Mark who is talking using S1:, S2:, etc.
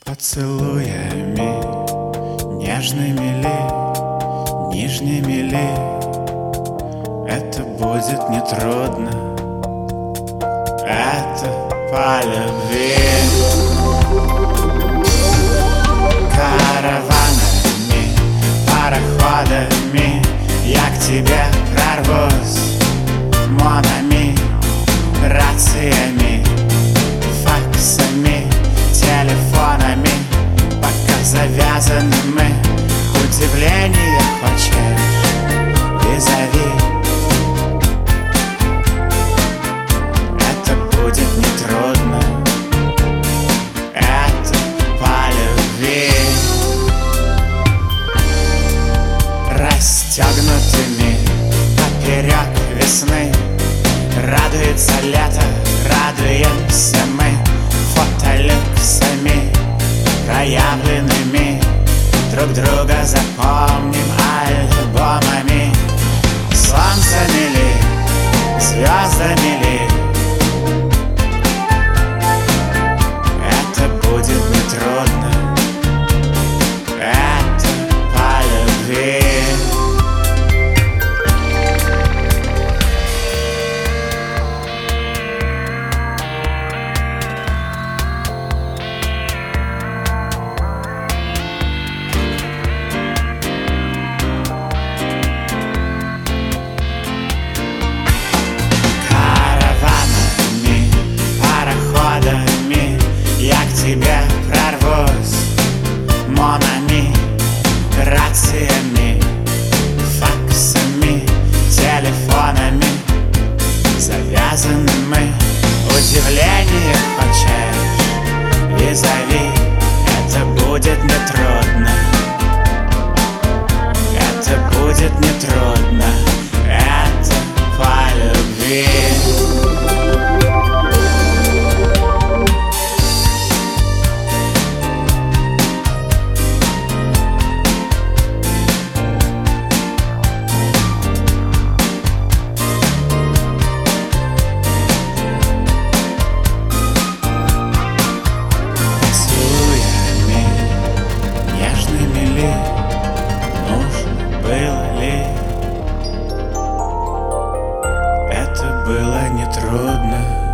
S1: Поцелуями нежными ли, нижними ли, это будет нетрудно, это по любви. Караванами, пароходами я к тебе прорвусь, монами, рациями, факсами, телефонами, пока завязаны мы. Удивление хочешь, визави, это будет нетрудно, это по любви. Расстегнутыми поперек весны радуется лето, радуемся мы фотолюксами проявленными. Друг друга запомним альбомами. Солнцами ли, звездами ли, это будет нетрудно, это по любви. Я к тебе прорвусь, монами, рациями, факсами, телефонами завязаны мы. Удивление хочешь, визави, это будет нетрудно, это будет нетрудно, это по любви. Было нетрудно.